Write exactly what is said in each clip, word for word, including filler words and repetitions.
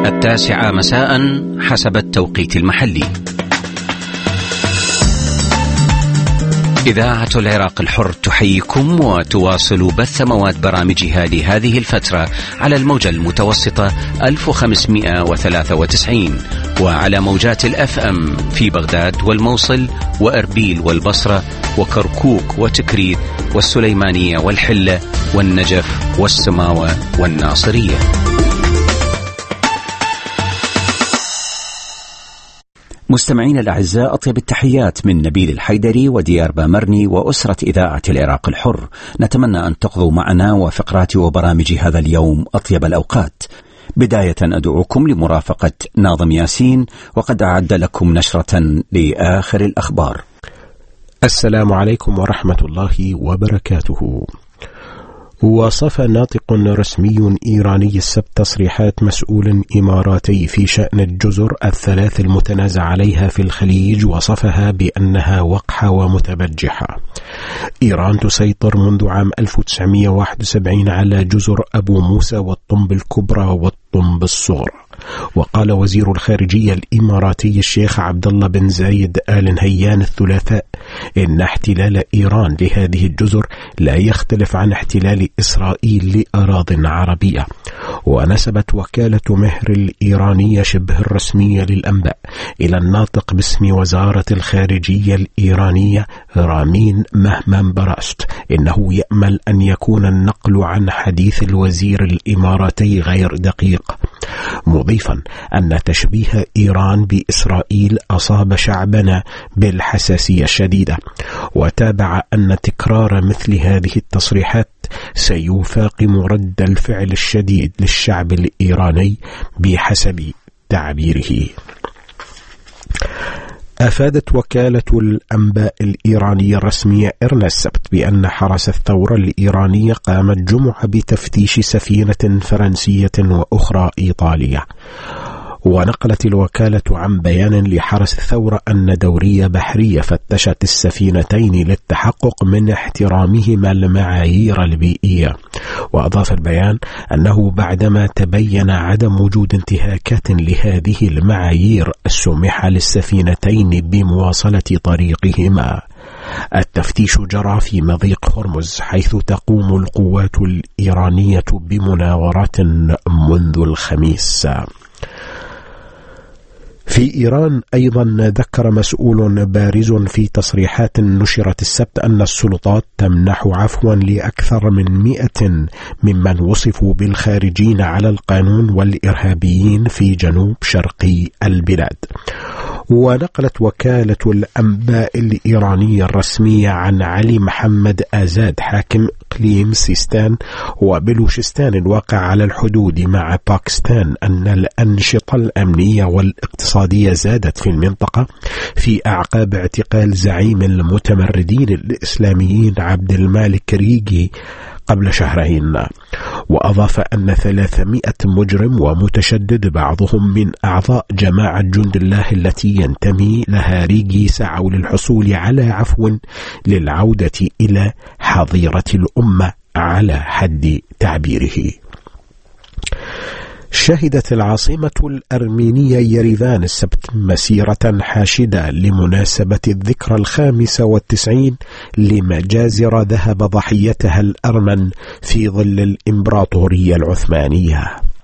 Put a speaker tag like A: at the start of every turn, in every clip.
A: التاسعة مساء حسب التوقيت المحلي. إذاعة العراق الحر تحييكم وتواصل بث مواد برامجها لهذه الفترة على الموجة المتوسطة ألف وخمسمائة وثلاثة وتسعين وعلى موجات الأف أم في بغداد والموصل وأربيل والبصرة وكركوك وتكريت والسليمانية والحلة والنجف والسماوة والناصرية. مستمعين الأعزاء، أطيب التحيات من نبيل الحيدري وديار بامرني وأسرة إذاعة العراق الحر. نتمنى أن تقضوا معنا وفقرات وبرامج هذا اليوم أطيب الأوقات. بداية أدعوكم لمرافقة ناظم ياسين، وقد أعد لكم نشرة لآخر الأخبار.
B: السلام عليكم ورحمة الله وبركاته. وصف ناطق رسمي إيراني السبت تصريحات مسؤول إماراتي في شأن الجزر الثلاث المتنازع عليها في الخليج، وصفها بأنها وقحة ومتبجحة. إيران تسيطر منذ عام ألف وتسعمائة وواحد وسبعين على جزر أبو موسى والطنب الكبرى والطنب الصغرى. وقال وزير الخارجية الإماراتي الشيخ عبد الله بن زايد آل نهيان الثلاثاء إن احتلال إيران لهذه الجزر لا يختلف عن احتلال إسرائيل لأراضٍ عربية. ونسبت وكالة مهر الإيرانية شبه الرسمية للأنباء إلى الناطق باسم وزارة الخارجية الإيرانية رامين مهمن براست إنه يأمل أن يكون النقل عن حديث الوزير الإماراتي غير دقيق، مضيفا أن تشبيه إيران بإسرائيل أصاب شعبنا بالحساسية الشديدة. وتابع أن تكرار مثل هذه التصريحات سيفاقم رد الفعل الشديد للشعب الإيراني بحسب تعبيره. أفادت وكالة الأنباء الإيرانية الرسمية إرنا السبت بأن حرس الثورة الإيرانية قام الجمعة بتفتيش سفينة فرنسية وأخرى إيطالية. ونقلت الوكالة عن بيان لحرس الثورة أن دورية بحرية فتشت السفينتين للتحقق من احترامهما المعايير البيئية. وأضاف البيان أنه بعدما تبين عدم وجود انتهاكات لهذه المعايير السمح للسفينتين بمواصلة طريقهما. التفتيش جرى في مضيق هرمز، حيث تقوم القوات الإيرانية بمناورات منذ الخميس. في إيران أيضا ذكر مسؤول بارز في تصريحات نشرت السبت أن السلطات تمنح عفوا لأكثر من مئة ممن وصفوا بالخارجين على القانون والإرهابيين في جنوب شرقي البلاد. ونقلت وكالة الأنباء الإيرانية الرسمية عن علي محمد آزاد حاكم إقليم سيستان وبلوشستان الواقع على الحدود مع باكستان أن الأنشطة الأمنية والاقتصادية زادت في المنطقة في أعقاب اعتقال زعيم المتمردين الإسلاميين عبد المالك ريغي قبل شهرين. وأضاف أن ثلاثمائة مجرم ومتشدد بعضهم من أعضاء جماعة جند الله التي ينتمي لها ريغي سعوا للحصول على عفو للعودة إلى حظيرة الأمة على حد تعبيره. شهدت العاصمة الأرمينية يريفان السبت مسيرة حاشدة لمناسبة الذكرى الخامسة والتسعين لمجازر ذهب ضحيتها الأرمن في ظل الإمبراطورية العثمانية.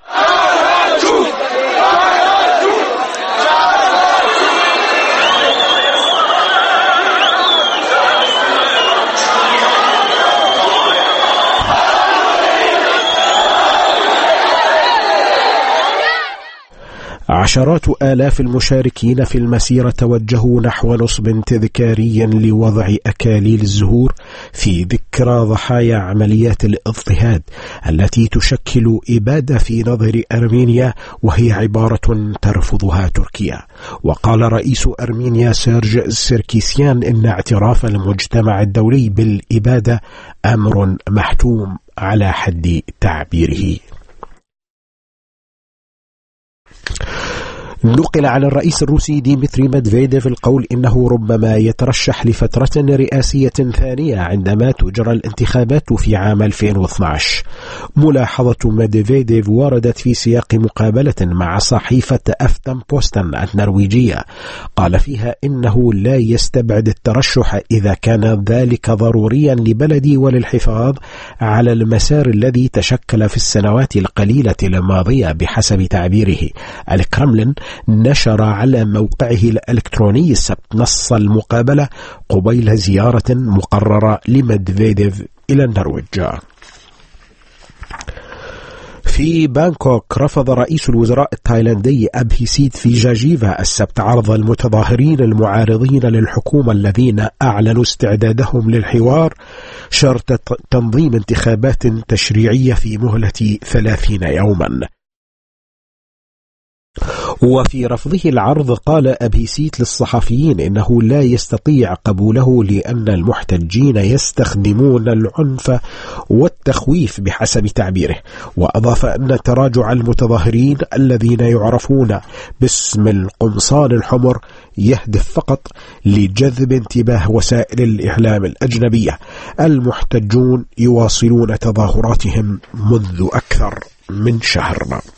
B: عشرات آلاف المشاركين في المسيرة توجهوا نحو نصب تذكاري لوضع أكاليل الزهور في ذكرى ضحايا عمليات الاضطهاد التي تشكل إبادة في نظر أرمينيا، وهي عبارة ترفضها تركيا. وقال رئيس أرمينيا سيرج سيركيسيان إن اعتراف المجتمع الدولي بالإبادة أمر محتوم على حد تعبيره. نقل عن الرئيس الروسي ديمتري ميدفيديف القول إنه ربما يترشح لفترة رئاسية ثانية عندما تجرى الانتخابات في عام ألفين واثني عشر. ملاحظة ميدفيديف وردت في سياق مقابلة مع صحيفة أفتن بوستن النرويجية، قال فيها إنه لا يستبعد الترشح إذا كان ذلك ضروريا لبلدي وللحفاظ على المسار الذي تشكل في السنوات القليلة الماضية بحسب تعبيره. الكرملين نشر على موقعه الإلكتروني السبت نص المقابلة قبيل زيارة مقررة لميدفيديف إلى النرويج. في بانكوك رفض رئيس الوزراء التايلاندي أبهيسيت في جاجيفا السبت عرض المتظاهرين المعارضين للحكومة الذين أعلنوا استعدادهم للحوار شرط تنظيم انتخابات تشريعية في مهلة ثلاثين يوما. وفي رفضه العرض قال أبهيسيت للصحفيين إنه لا يستطيع قبوله لأن المحتجين يستخدمون العنف والتخويف بحسب تعبيره، وأضاف أن تراجع المتظاهرين الذين يعرفون باسم القمصان الحمر يهدف فقط لجذب انتباه وسائل الإعلام الأجنبية. المحتجون يواصلون تظاهراتهم منذ أكثر من شهر.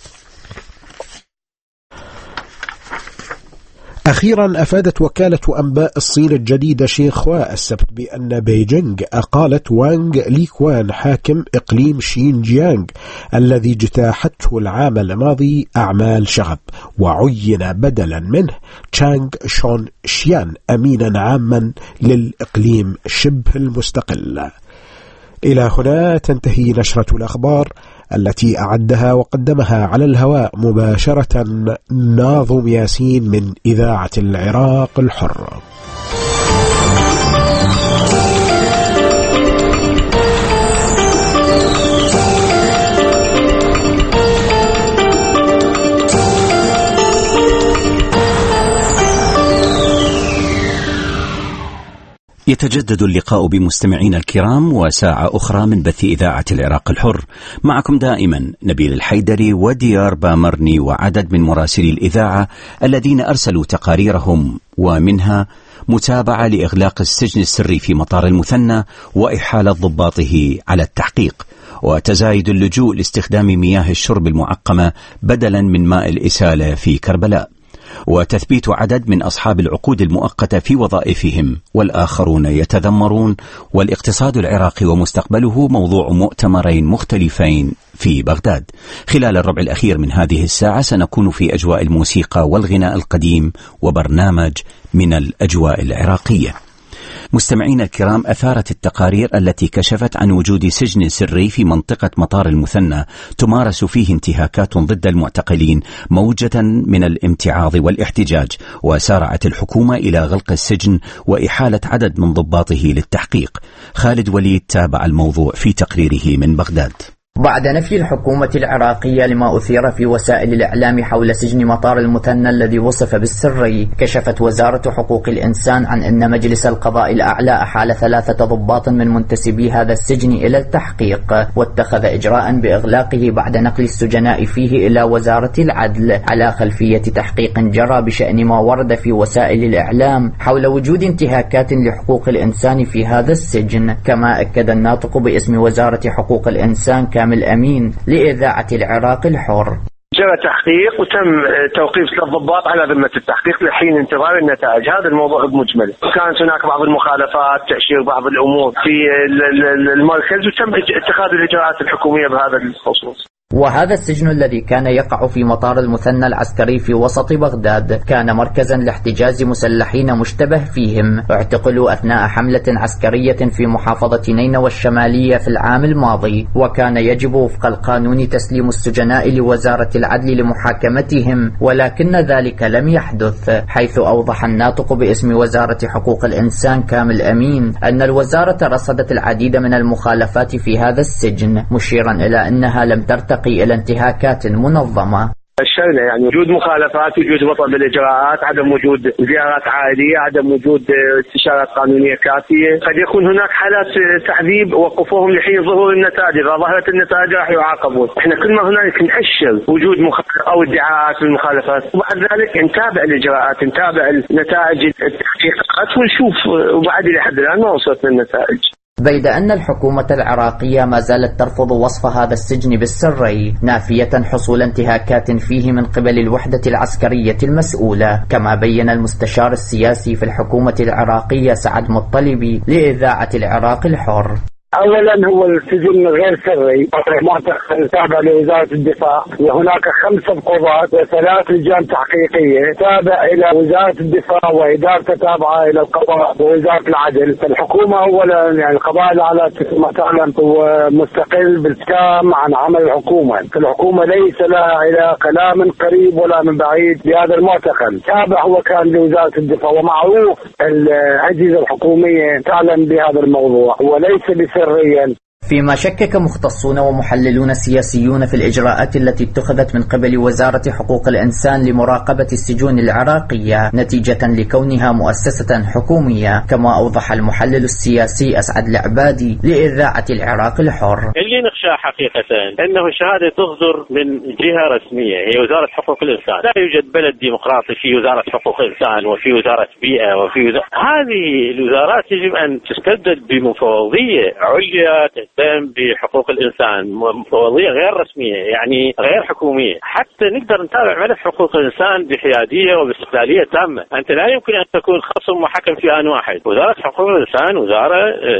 B: أخيرا أفادت وكالة أنباء الصين الجديدة شينخوا السبت بأن بيجينغ أقالت وانغ ليكوان حاكم إقليم شينجيانغ الذي اجتاحته العام الماضي أعمال شغب، وعين بدلا منه تشانغ شون شيان أمينا عاما للإقليم شبه المستقل. إلى هنا تنتهي نشرة الأخبار التي أعدها وقدمها على الهواء مباشرة ناظم ياسين من إذاعة العراق الحر.
A: يتجدد اللقاء بمستمعينا الكرام وساعة أخرى من بث إذاعة العراق الحر. معكم دائما نبيل الحيدري وديار بامرني وعدد من مراسلي الإذاعة الذين أرسلوا تقاريرهم، ومنها متابعة لإغلاق السجن السري في مطار المثنى وإحالة ضباطه على التحقيق، وتزايد اللجوء لاستخدام مياه الشرب المعقمة بدلا من ماء الإسالة في كربلاء، وتثبيت عدد من أصحاب العقود المؤقتة في وظائفهم والآخرون يتذمرون، والاقتصاد العراقي ومستقبله موضوع مؤتمرين مختلفين في بغداد. خلال الربع الأخير من هذه الساعة سنكون في أجواء الموسيقى والغناء القديم وبرنامج من الأجواء العراقية. مستمعينا الكرام، أثارت التقارير التي كشفت عن وجود سجن سري في منطقة مطار المثنى تمارس فيه انتهاكات ضد المعتقلين موجة من الامتعاض والاحتجاج، وسارعت الحكومة إلى غلق السجن وإحالة عدد من ضباطه للتحقيق. خالد وليد تابع الموضوع في تقريره من بغداد.
C: بعد نفي الحكومة العراقية لما أثير في وسائل الإعلام حول سجن مطار المثنى الذي وصف بالسري، كشفت وزارة حقوق الإنسان عن أن مجلس القضاء الأعلى أحال ثلاثة ضباط من منتسبي هذا السجن إلى التحقيق، واتخذ إجراء بإغلاقه بعد نقل السجناء فيه إلى وزارة العدل على خلفية تحقيق جرى بشأن ما ورد في وسائل الإعلام حول وجود انتهاكات لحقوق الإنسان في هذا السجن. كما أكد الناطق باسم وزارة حقوق الإنسان كامل أمين لإذاعة العراق الحر:
D: جرى تحقيق وتم توقيف الضباط على ذمة التحقيق لحين انتظار النتائج. هذا الموضوع بمجمله. كانت هناك بعض المخالفات، تأشير بعض الأمور في المركز، وتم اتخاذ الإجراءات الحكومية بهذا الخصوص.
C: وهذا السجن الذي كان يقع في مطار المثنى العسكري في وسط بغداد كان مركزا لاحتجاز مسلحين مشتبه فيهم اعتقلوا أثناء حملة عسكرية في محافظة نينوى الشمالية في العام الماضي، وكان يجب وفق القانون تسليم السجناء لوزارة العدل لمحاكمتهم، ولكن ذلك لم يحدث، حيث أوضح الناطق باسم وزارة حقوق الإنسان كامل أمين أن الوزارة رصدت العديد من المخالفات في هذا السجن، مشيرا إلى أنها لم ترتقي إلى انتهاكات منظمة.
D: الشغلة يعني وجود مخالفات، وجود بطء بالإجراءات، عدم وجود زيارات عائلية، عدم وجود استشارات قانونية كافية. قد يكون هناك حالات تعذيب وقفوهم لحين ظهور النتائج، إذا ظهرت النتائج راح يعاقبون. احنا كل ما هنالك نأشر وجود مخالفات أو ادعاءات بالمخالفات، وبعد ذلك نتابع الإجراءات، نتابع نتائج التحقيقات ونشوف، وبعد لحد الآن ما وصلت للنتائج.
C: بيد أن الحكومة العراقية ما زالت ترفض وصف هذا السجن بالسري، نافية حصول انتهاكات فيه من قبل الوحدة العسكرية المسؤولة، كما بين المستشار السياسي في الحكومة العراقية سعد مطلبي لإذاعة العراق الحر.
E: اولا هو السجن غير سري، معتقل تابع لوزاره الدفاع، وهناك خمسه قضاة وثلاث لجان تحقيقيه تابع الى وزاره الدفاع وادارته تابعه الى القضاء ووزاره العدل. الحكومه اولا يعني القضاء على ما تعلم هو مستقل بالتام عن عمل الحكومه، الحكومه ليس لها علاقه لا من قريب ولا من بعيد بهذا المعتقل، تابع هو كان لوزاره الدفاع، ومعروف الاجهزه الحكوميه تعلم بهذا الموضوع وليس بسري.
C: فيما شكك مختصون ومحللون سياسيون في الإجراءات التي اتخذت من قبل وزارة حقوق الإنسان لمراقبة السجون العراقية نتيجة لكونها مؤسسة حكومية، كما أوضح المحلل السياسي أسعد العبادي لإذاعة العراق الحر.
F: اللي نخشى حقيقة أنه الشهادة تصدر من جهة رسمية هي وزارة حقوق الإنسان. لا يوجد بلد ديمقراطي في وزارة حقوق الإنسان وفي وزارة بيئة وفي وزارة... هذه الوزارات يجب أن تستبدل بمفوضية عليا تهتم بحقوق الإنسان، مفوضية غير رسمية يعني غير حكومية، حتى نقدر نتابع ملف حقوق الإنسان بحيادية وباستقلالية تامة. أنت لا يمكن أن تكون خصم وحكم في آن واحد. وزارة حقوق الإنسان وزارة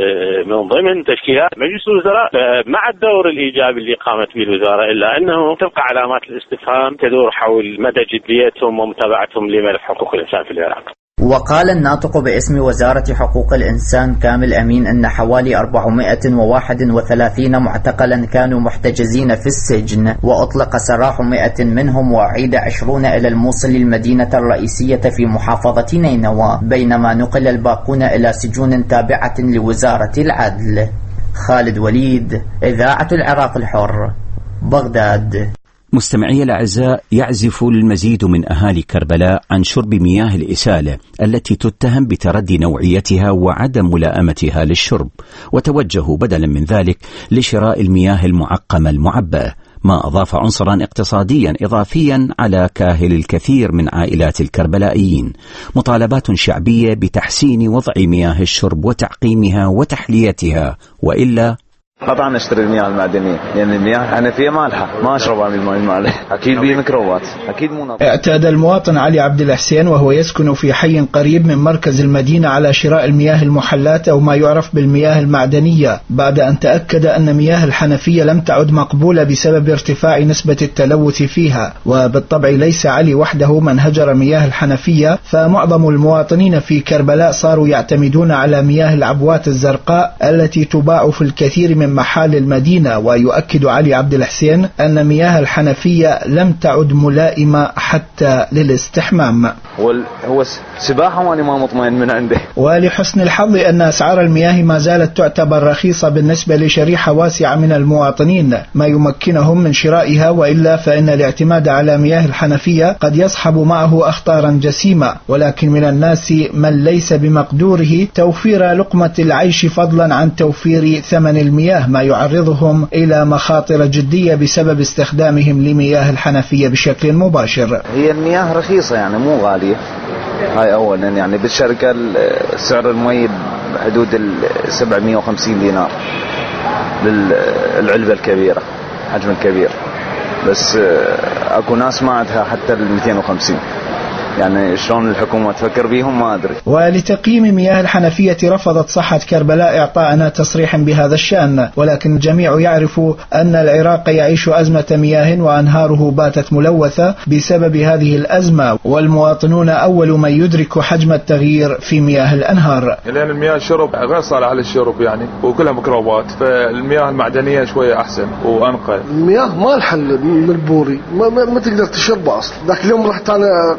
F: من ضمن تشكيلات مجلس الوزراء، مع الدور الإيجابي اللي قامت به الوزارة، إلا أنه تبقى علامات الاستفهام تدور حول مدى جديتهم ومتابعتهم لملف حقوق الإنسان في العراق.
C: وقال الناطق باسم وزارة حقوق الإنسان كامل أمين أن حوالي أربعمائة وواحد وثلاثين معتقلا كانوا محتجزين في السجن، وأطلق سراح مئة منهم وأعيد عشرون إلى الموصل المدينة الرئيسية في محافظة نينوى، بينما نقل الباقون إلى سجون تابعة لوزارة العدل. خالد وليد، إذاعة العراق الحر، بغداد.
A: مستمعي الأعزاء، يعزف المزيد من أهالي كربلاء عن شرب مياه الإسالة التي تتهم بتردي نوعيتها وعدم ملائمتها للشرب، وتوجهوا بدلا من ذلك لشراء المياه المعقمة المعبأة، ما أضاف عنصرا اقتصاديا إضافيا على كاهل الكثير من عائلات الكربلائيين. مطالبات شعبية بتحسين وضع مياه الشرب وتعقيمها وتحليتها، وإلا
G: قطعا نشتري المياه المعدنية، لأن يعني المياه الحنفية مالحة، ما أشربها من الماء المالح، أكيد بيه ميكروبات، أكيد مو نظيف.
H: اعتاد المواطن علي عبد الحسين وهو يسكن في حي قريب من مركز المدينة على شراء المياه المحلات أو ما يعرف بالمياه المعدنية، بعد أن تأكد أن مياه الحنفية لم تعد مقبولة بسبب ارتفاع نسبة التلوث فيها. وبالطبع ليس علي وحده من هجر مياه الحنفية، فمعظم المواطنين في كربلاء صاروا يعتمدون على مياه العبوات الزرقاء التي تباع في الكثير من محال المدينة. ويؤكد علي عبد الحسين أن مياه الحنفية لم تعد ملائمة حتى للاستحمام.
G: هو سباحة وأنا ما مطمئن من عنده.
H: ولحسن الحظ أن أسعار المياه ما زالت تعتبر رخيصة بالنسبة لشريحة واسعة من المواطنين، ما يمكنهم من شرائها، وإلا فإن الاعتماد على مياه الحنفية قد يصحب معه أخطارا جسيمة. ولكن من الناس من ليس بمقدوره توفير لقمة العيش فضلا عن توفير ثمن المياه، ما يعرضهم إلى مخاطر جدية بسبب استخدامهم لمياه الحنفية بشكل مباشر.
G: هي المياه رخيصة يعني مو غالية، هاي أولا يعني بالشركة سعر المي بحدود سبعمائة وخمسين دينار للعلبة الكبيرة، حجم الكبير، بس أكو ناس ما عندها حتى مئتين وخمسين، يعني شلون الحكومة تفكر بيهم ما أدري.
H: ولتقييم مياه الحنفية رفضت صحة كربلاء إعطاءنا تصريح بهذا الشأن، ولكن الجميع يعرف أن العراق يعيش أزمة مياه وأنهاره باتت ملوثة بسبب هذه الأزمة، والمواطنون أول من يدرك حجم التغيير في مياه الأنهار.
I: لأن المياه الشرب غير صالحة للشرب يعني، وكلها ميكروبات، فالمياه المعدنية شوية أحسن وأنقى.
J: المياه ما الحل من البوري، ما, ما, ما تقدر تشربها أصلا. ذاك اليوم رحت أنا قص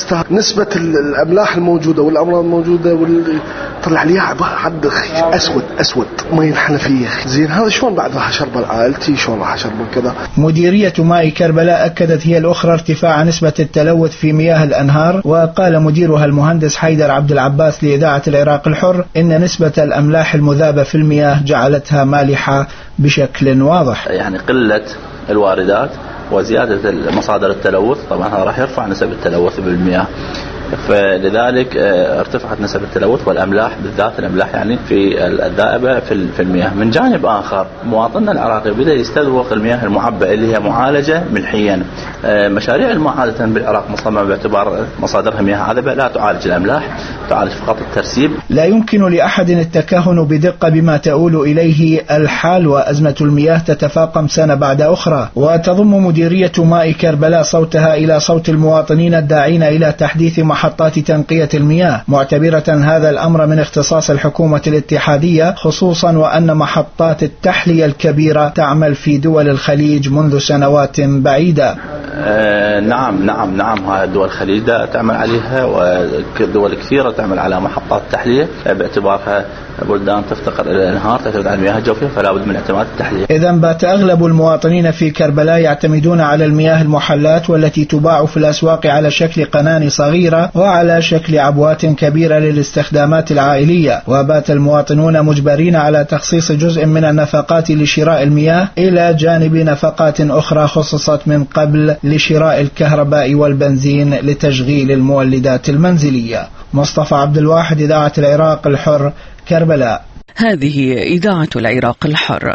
J: أستاذ نسبة الأملاح الموجودة والأمراض الموجودة وال... طلع لي عد أسود أسود مي الحنفية. زين هذا شلون بعد راح أشرب عائلتي شلون راح أشرب كذا؟
H: مديرية ماء كربلاء أكدت هي الأخرى ارتفاع نسبة التلوث في مياه الأنهار. وقال مديرها المهندس حيدر عبد العباس لإذاعة العراق الحر إن نسبة الأملاح المذابة في المياه جعلتها مالحة بشكل واضح.
K: يعني قلة الواردات وزيادة مصادر التلوث طبعا هذا راح يرفع نسب التلوث بالمياه، فلذلك ارتفعت نسب التلوث والأملاح بالذات الأملاح يعني في الذائبة في المياه. من جانب آخر مواطننا العراقي بدأ يستذوق المياه المعبأة اللي هي معالجة ملحيا. مشاريع الماء عادة بالعراق مصممة باعتبار مصادرها مياه عذبة لا تعالج الأملاح، تعالج فقط الترسيب.
H: لا يمكن لأحد التكهن بدقة بما تؤول إليه الحال، وأزمة المياه تتفاقم سنة بعد أخرى. وتضم مديرية ماء كربلاء صوتها إلى صوت المواطنين الداعين إلى تحديث محطات تنقية المياه، معتبرة هذا الأمر من اختصاص الحكومة الاتحادية، خصوصا وأن محطات التحلية الكبيرة تعمل في دول الخليج منذ سنوات بعيدة.
K: آه نعم نعم نعم هذه الدول الخليج تعمل عليها، ودول كثيرة تعمل على محطات تحلية باعتبارها بلدان تفتقر إلى الأنهار تعتمد على المياه الجوفية، فلا بد من اعتماد التحلية.
H: إذن بات أغلب المواطنين في كربلاء يعتمدون على المياه المحلات والتي تباع في الأسواق على شكل قناني صغيرة وعلى شكل عبوات كبيرة للاستخدامات العائلية. وبات المواطنون مجبرين على تخصيص جزء من النفقات لشراء المياه إلى جانب نفقات أخرى خصصت من قبل لشراء الكهرباء والبنزين لتشغيل المولدات المنزلية. مصطفى عبد الواحد، إذاعة العراق الحر، كربلاء.
L: هذه إذاعة العراق الحر.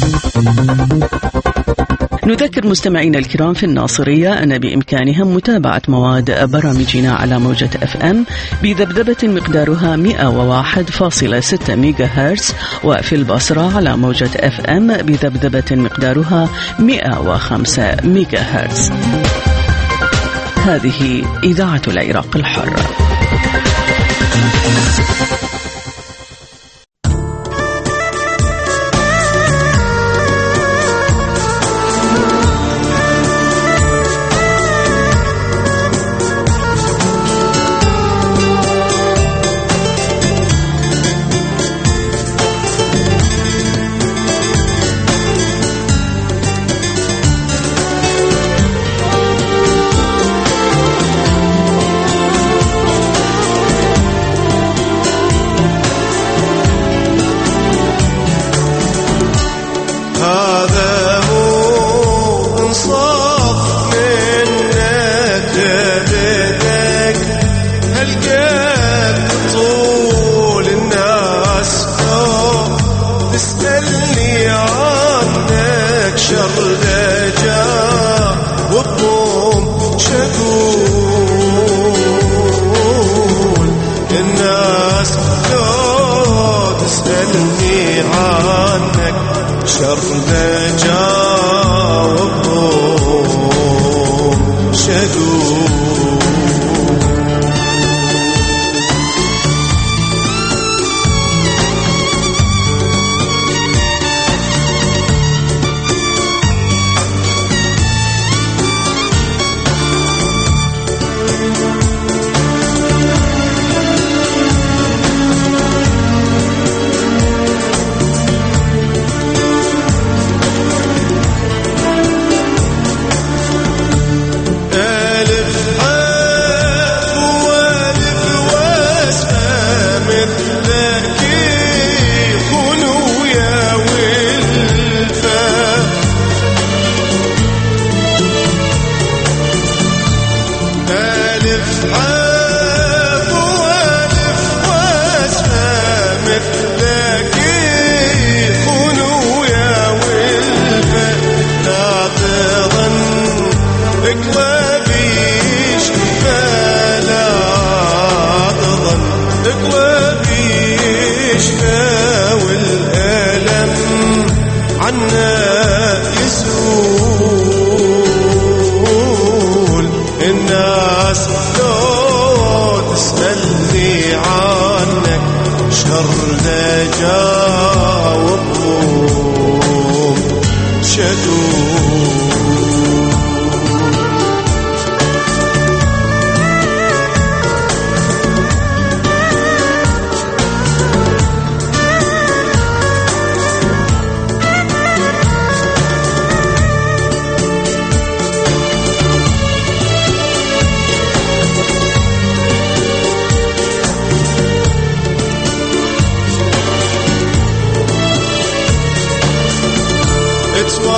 L: نذكر مستمعينا الكرام في الناصرية أن بإمكانهم متابعة مواد برامجنا على موجة أف أم بذبذبة مقدارها مئة وواحد فاصلة ستة ميجا هرتز، وفي البصرة على موجة أف أم بذبذبة مقدارها مئة وخمسة ميجا هرتز. هذه إذاعة العراق الحر.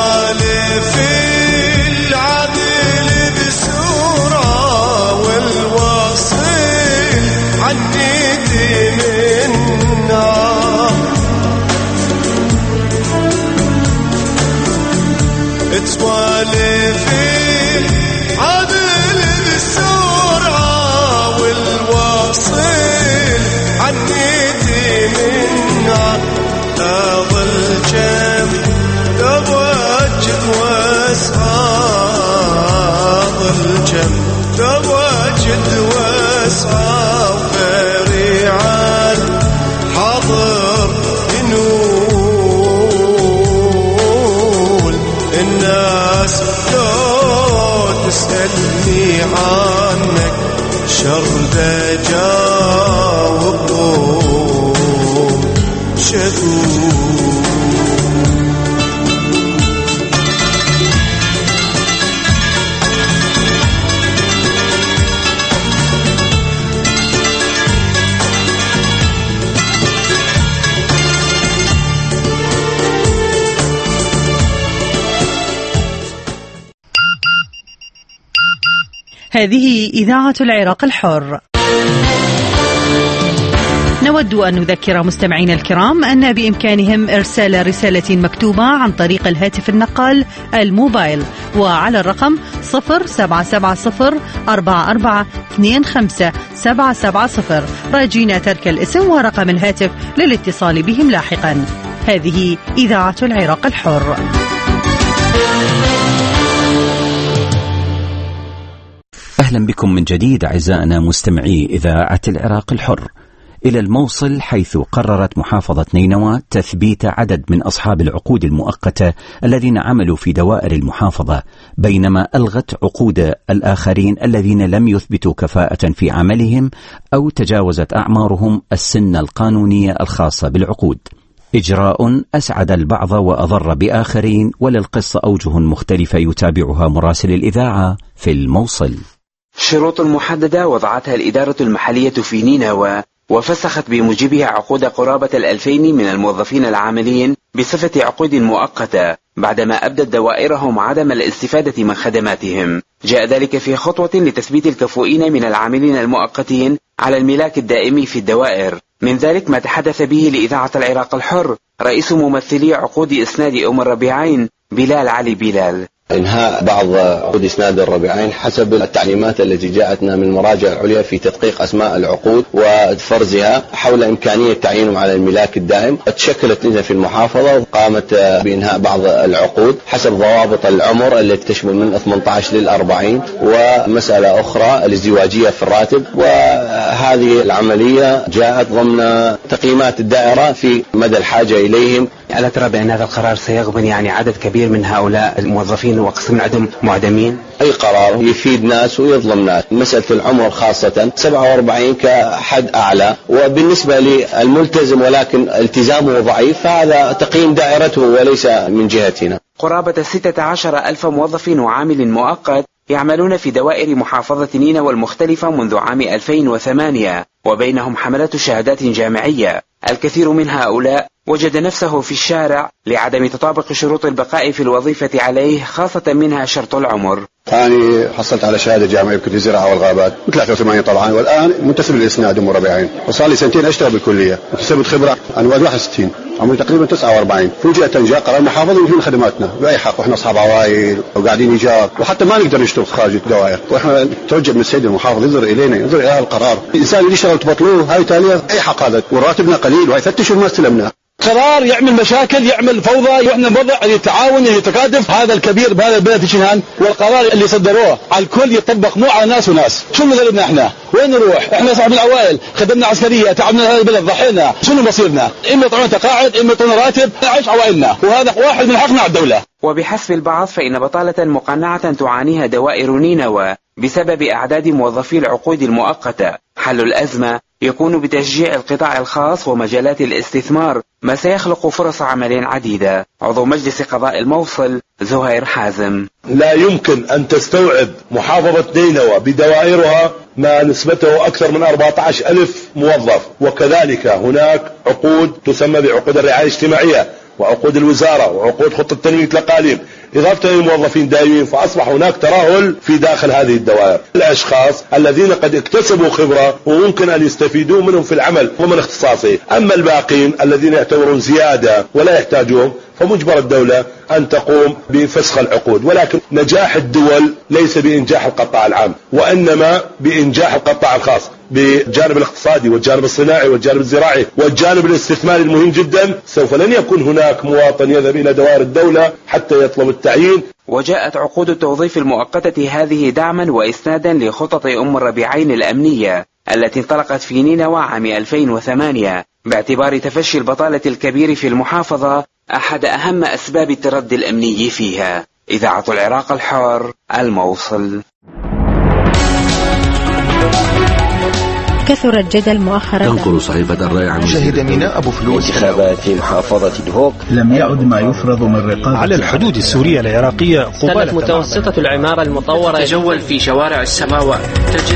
M: سوالف العدل بسورة والوصل عنيتي منا سوالف العدل بسورة والوصل عنيتي منا أظل جم تواجد واسعى ظل جم تواجد واسعى فريعان حضر ينول الناس لو تسألني عنك شر جاوبهم شذوذ.
N: هذه إذاعة العراق الحر. نود أن نذكر مستمعينا الكرام أن بإمكانهم إرسال رسالة مكتوبة عن طريق الهاتف النقال الموبايل وعلى الرقم صفر سبعة سبعة صفر أربعة أربعة اثنين خمسة سبعة سبعة صفر راجين ترك الاسم ورقم الهاتف للاتصال بهم لاحقا. هذه إذاعة العراق الحر.
A: أهلا بكم من جديد أعزائنا مستمعي إذاعة العراق الحر إلى الموصل، حيث قررت محافظة نينوى تثبيت عدد من أصحاب العقود المؤقتة الذين عملوا في دوائر المحافظة، بينما ألغت عقود الآخرين الذين لم يثبتوا كفاءة في عملهم أو تجاوزت أعمارهم السن القانونية الخاصة بالعقود. إجراء أسعد البعض وأضر بآخرين، وللقصة أوجه مختلفة يتابعها مراسل الإذاعة في الموصل.
O: شروط محددة وضعتها الإدارة المحلية في نينوى وفسخت بموجبها عقود قرابة الألفين من الموظفين العاملين بصفة عقود مؤقتة بعدما أبدت دوائرهم عدم الاستفادة من خدماتهم. جاء ذلك في خطوة لتثبيت الكفؤين من العاملين المؤقتين على الملاك الدائم في الدوائر. من ذلك ما تحدث به لإذاعة العراق الحر رئيس ممثلي عقود إسناد أم الربيعين بلال علي بلال.
P: إنهاء بعض عقود إسناد الربيعين حسب التعليمات التي جاءتنا من المراجع العليا في تدقيق أسماء العقود وفرزها حول إمكانية تعيينهم على الملاك الدائم. تشكلت لجنة في المحافظة وقامت بإنهاء بعض العقود حسب ضوابط العمر التي تشمل من ثمانية عشر للأربعين، ومسألة أخرى الازدواجية في الراتب. وهذه العملية جاءت ضمن تقييمات الدائرة في مدى الحاجة إليهم.
O: ألا ترى بأن هذا القرار سيغبن يعني عدد كبير من هؤلاء الموظفين وقسم عندهم معدمين؟
P: أي قرار يفيد ناس ويظلم ناس. مسألة العمر خاصة سبعة وأربعين كحد أعلى، وبالنسبة للملتزم ولكن التزامه ضعيف فهذا تقييم دائرته وليس من جهتنا.
O: قرابة ستة عشر ألف موظف وعامل مؤقت يعملون في دوائر محافظة نينوى المختلفة منذ عام ألفين وثمانية، وبينهم حملة شهادات جامعية. الكثير من هؤلاء وجد نفسه في الشارع لعدم تطابق شروط البقاء في الوظيفة عليه، خاصة منها شرط العمر.
Q: أنا حصلت على شهادة جامعية بكلية الزراعة والغابات ثلاثة وثمانين طبعا، والآن منتسب للإسناد أم الربيعين، وصار لي سنتين أشتغل بالكلية، اكتسبت خبرة. أنا واحد وستين، عمري تقريبا تسعة وأربعين. فوجئت أن جاء قرار المحافظة ينهي خدماتنا بأي حق، وإحنا أصحاب عوائل وقاعدين إيجار، وحتى ما نقدر نشتغل خارج الدوائر. وإحنا نتوجه من السيد المحافظ ينظر إلينا، ينظر إلى هذا القرار. الإنسان اللي يشتغل تبطلوه هاي تالية أي حق هذا، وراتبنا قليل ويفتشوا ما استلمنا.
R: قرار يعمل مشاكل، يعمل فوضى، واحنا نوضع التعاون يتكاتف. هذا الكبير بهذا البلد في شنهان، والقرار اللي صدروه على الكل يطبق مو على ناس وناس. شو مذنبنا احنا؟ وين نروح؟ احنا صاحب العوائل، خدمنا عسكريه، تعبنا هذا البلد، ضحينا. شنو مصيرنا؟ اما يطلعون تقاعد، اما يطلعون راتب، نعيش عوائلنا، وهذا واحد من حقنا على الدوله.
O: وبحسب البعض فإن بطالة مقنعة تعانيها دوائر نينوى بسبب أعداد موظفي العقود المؤقتة. حل الأزمة يكون بتشجيع القطاع الخاص ومجالات الاستثمار، ما سيخلق فرص عمل عديدة. عضو مجلس قضاء الموصل زهير حازم:
S: لا يمكن أن تستوعب محافظة نينوى بدوائرها ما نسبته أكثر من أربعة عشر ألف موظف، وكذلك هناك عقود تسمى بعقود الرعاية الاجتماعية وعقود الوزارة وعقود خطة تنمية الأقاليم. إضافة للموظفين دائمين، فأصبح هناك ترهل في داخل هذه الدوائر. الأشخاص الذين قد اكتسبوا خبرة وممكن أن يستفيدوا منهم في العمل ومن اختصاصه، أما الباقين الذين يعتبرون زيادة ولا يحتاجون فمجبر الدولة أن تقوم بفسخ العقود. ولكن نجاح الدول ليس بإنجاح القطاع العام، وإنما بإنجاح القطاع الخاص بالجانب الاقتصادي والجانب الصناعي والجانب الزراعي والجانب الاستثماري المهم جدا. سوف لن يكون هناك مواطن يذهب إلى دوائر الدولة حتى يطلب التعيين.
O: وجاءت عقود التوظيف المؤقتة هذه دعما وإسنادا لخطط أم الربيعين الأمنية التي انطلقت في نينوى عام ألفين وثمانية باعتبار تفشي البطالة الكبير في المحافظة أحد أهم أسباب التردي الأمني فيها. إذاعة العراق الحر، الموصل.
T: كثر الجدل مؤخرا.
U: تنقل صحيفة الرأي عن
V: شهد ميناء أبو فلوس
U: انتخابات في محافظة دهوك.
H: لم يعد ما يفرض من رقابة
W: على الحدود السورية العراقية قبالة
X: متوسطة العمارة المطورة.
Y: تجول في شوارع السماوات تجد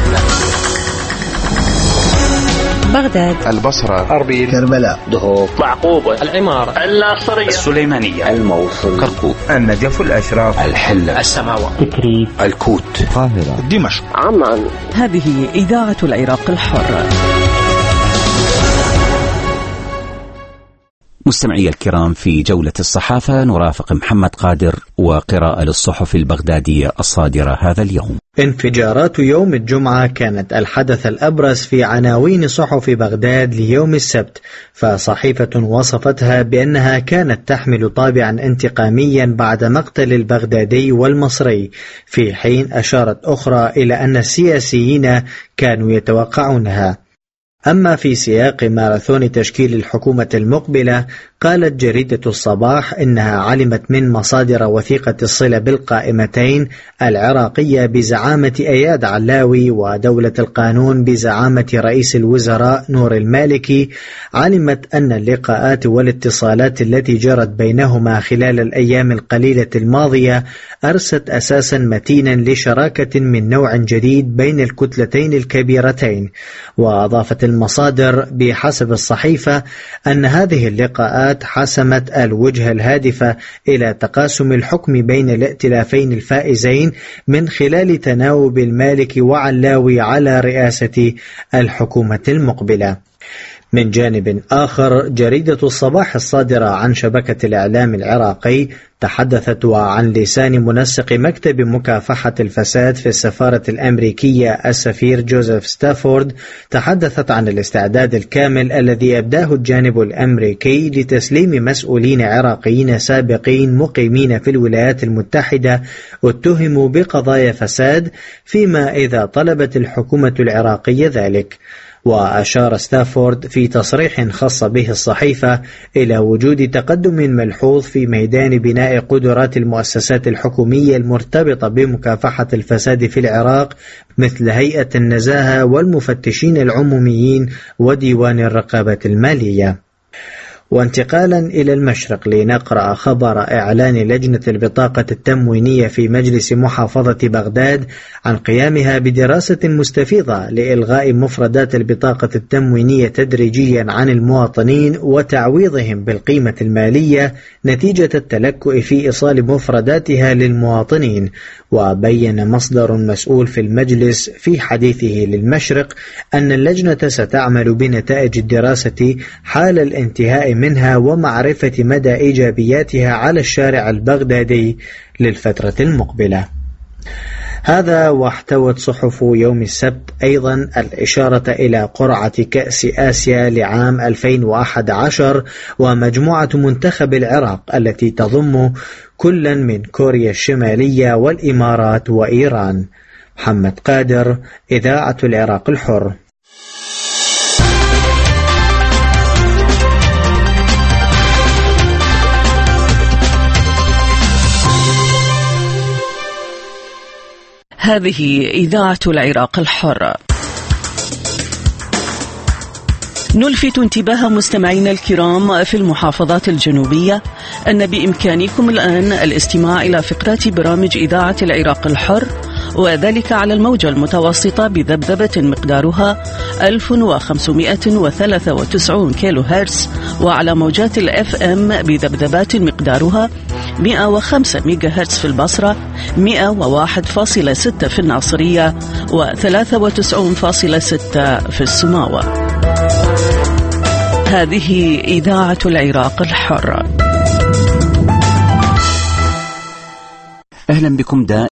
T: بغداد،
V: البصرة،
H: أربيل، كربلاء،
U: دهوك،
X: معقوبة، العمارة،
Y: الناصرية،
U: السليمانية، الموصل، كركوك،
V: النجف، الأشراف،
U: الحلة،
Y: السماوة،
U: تكريت، الكوت،
W: القاهرة، دمشق،
Y: عمان.
L: هذه إذاعة العراق الحر.
A: مستمعي الكرام، في جولة الصحافة نرافق محمد قادر وقراءة للصحف البغدادية الصادرة هذا اليوم.
Z: انفجارات يوم الجمعة كانت الحدث الأبرز في عناوين صحف بغداد ليوم السبت، فصحيفة وصفتها بأنها كانت تحمل طابعا انتقاميا بعد مقتل البغدادي والمصري، في حين أشارت أخرى إلى أن السياسيين كانوا يتوقعونها. أما في سياق ماراثون تشكيل الحكومة المقبلة، قالت جريدة الصباح إنها علمت من مصادر وثيقة الصلة بالقائمتين العراقية بزعامة أياد علاوي ودولة القانون بزعامة رئيس الوزراء نور المالكي، علمت أن اللقاءات والاتصالات التي جرت بينهما خلال الأيام القليلة الماضية أرست أساسا متينا لشراكة من نوع جديد بين الكتلتين الكبيرتين. وأضافت المصادر بحسب الصحيفة أن هذه اللقاءات حسمت الوجهة الهادفة إلى تقاسم الحكم بين الائتلافين الفائزين من خلال تناوب المالكي وعلاوي على رئاسة الحكومة المقبلة. من جانب آخر، جريدة الصباح الصادرة عن شبكة الإعلام العراقي تحدثت وعن لسان منسق مكتب مكافحة الفساد في السفارة الأمريكية السفير جوزيف ستافورد، تحدثت عن الاستعداد الكامل الذي أبداه الجانب الأمريكي لتسليم مسؤولين عراقيين سابقين مقيمين في الولايات المتحدة اتهموا بقضايا فساد، فيما إذا طلبت الحكومة العراقية ذلك. وأشار ستافورد في تصريح خاص به الصحيفة إلى وجود تقدم ملحوظ في ميدان بناء قدرات المؤسسات الحكومية المرتبطة بمكافحة الفساد في العراق، مثل هيئة النزاهة والمفتشين العموميين وديوان الرقابة المالية. وانتقالا إلى المشرق لنقرأ خبر إعلان لجنة البطاقة التموينية في مجلس محافظة بغداد عن قيامها بدراسة مستفيضة لإلغاء مفردات البطاقة التموينية تدريجيا عن المواطنين وتعويضهم بالقيمة المالية نتيجة التلكؤ في إيصال مفرداتها للمواطنين. وبين مصدر مسؤول في المجلس في حديثه للمشرق أن اللجنة ستعمل بنتائج الدراسة حال الانتهاء منها ومعرفة مدى إيجابياتها على الشارع البغدادي للفترة المقبلة. هذا واحتوت صحف يوم السبت أيضا الإشارة إلى قرعة كأس آسيا لعام ألفين وأحد عشر ومجموعة منتخب العراق التي تضم كلا من كوريا الشمالية والإمارات وإيران. محمد قادر، إذاعة العراق الحر.
L: هذه إذاعة العراق الحر. نلفت انتباه مستمعينا الكرام في المحافظات الجنوبية أن بإمكانكم الآن الاستماع إلى فقرات برامج إذاعة العراق الحر وذلك على الموجة المتوسطة بذبذبة مقدارها ألف وخمسمائة وثلاثة وتسعين كيلو هرتز، وعلى موجات الاف ام بذبذبات مقدارها مئة وخمسة ميجا هرتز في البصرة، مئة وواحد فاصلة ستة في الناصرية، وثلاثة وتسعين فاصلة ستة في السماوة. هذه إذاعة العراق الحر.
A: أهلا بكم دائما